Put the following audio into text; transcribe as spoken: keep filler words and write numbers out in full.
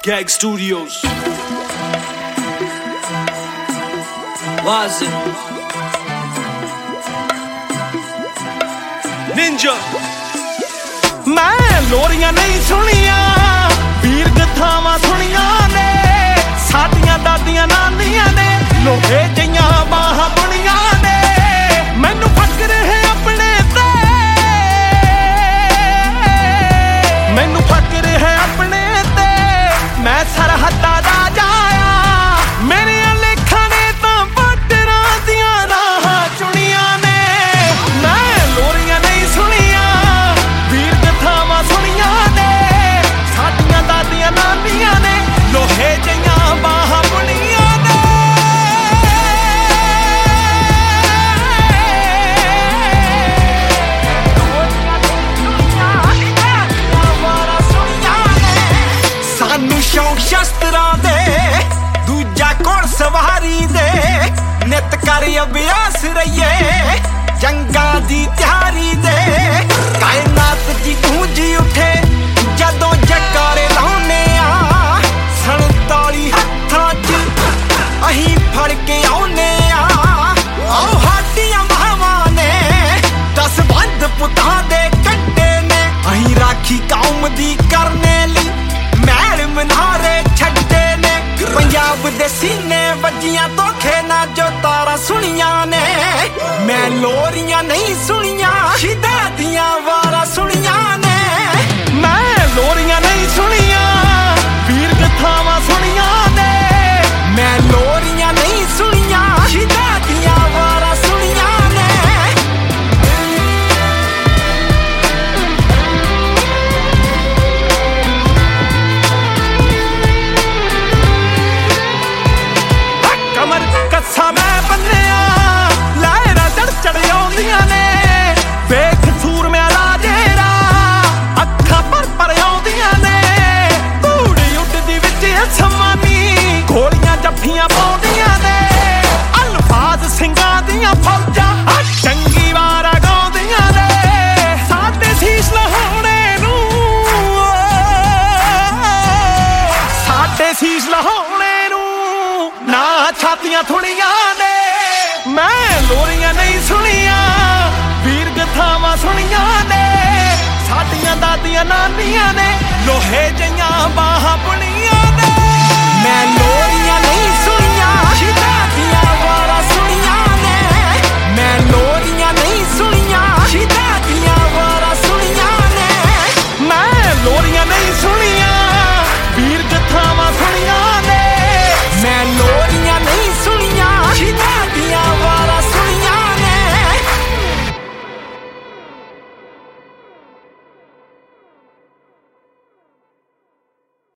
Gag Studios. Was it? Ninja. मैं लोरियां नहीं सुनिया वीर गथावां सुनिया ने साडियां दादियां नानियां ने लोहे जियां बाहां बुनिया ने मैनू फकर है अपने ते मैनू फकर है अपने ते मैं सरहदां दा जाया मेरे लेखां ने तां बॉर्डरां दियां राहां चुनियां ने मैं लोरियां नहीं सुनिया वीर गथावां सुनिया ने साडियां दादियां नानियां ने लोहे जियां बाहां बुनियां ने सानू शौक शस्त्रां दे दूजा घोड़ सवारी दे नित कर अभ्यास रहिए जंगां दी तैयारी दे कायनात दी गूंजी उठे जदों जकारे लाउने आ संताली हत्थां च अहीं फड़ के आउने आ आओ हाडियां मावां ने दस बंद पुतां दे कंडे ने अहीं राखी कौम दी करने ली मैल मनारे छड्डे ने पंजाब दे सीने वजियां धोखे ना जो तारा सुनिया ने मैं लोरियां नहीं सुनिया शिदा दियां वारा सुनिया ने मैं लोरियां नहीं सुनिया वीर गथावां सुनिया ने मैं लोरियां नहीं सुनिया शिदा दियां वारा सुनिया ने कमर कस्सा मैं बन्निया लहरा चढ़ चढ़ आउंदियां ने वेख सूर में राजेरा अखां पर पर आउंदियां ने धूड़ उड्डदी विच असमानी गोलियां जफ्फियां पाउंदियां ने अल्फाज ਸਿੰਘਾਂ ਦੀਆਂ ਫੌਜਾਂ ਚੰਗੀ ਵਾਰਾ ਗਾਉਂਦੀਆਂ ਨੇ ਸਾਡੇ ਸੀਸ ਲਹਾਉਣੇ ਨੂੰ ਸਾਡੇ ਸੀਸ ਲਹਾਉਣੇ ਨੂੰ ਨਾ ਛਾਤੀਆਂ ਥੁਣੀਆਂ ਨੇ ਮੈਂ ਲੋਰੀਆਂ ਨਹੀਂ ਸੁਣੀਆਂ ਵੀਰ ਗਥਾਵਾਂ ਸੁਣੀਆਂ ਨੇ ਸਾਡੀਆਂ ਦਾਦੀਆਂ ਨਾਨੀਆਂ ਨੇ ਲੋਹੇ ਜਿਹੀਆਂ ਬਾਹਾਂ ਬੁਣੀਆਂ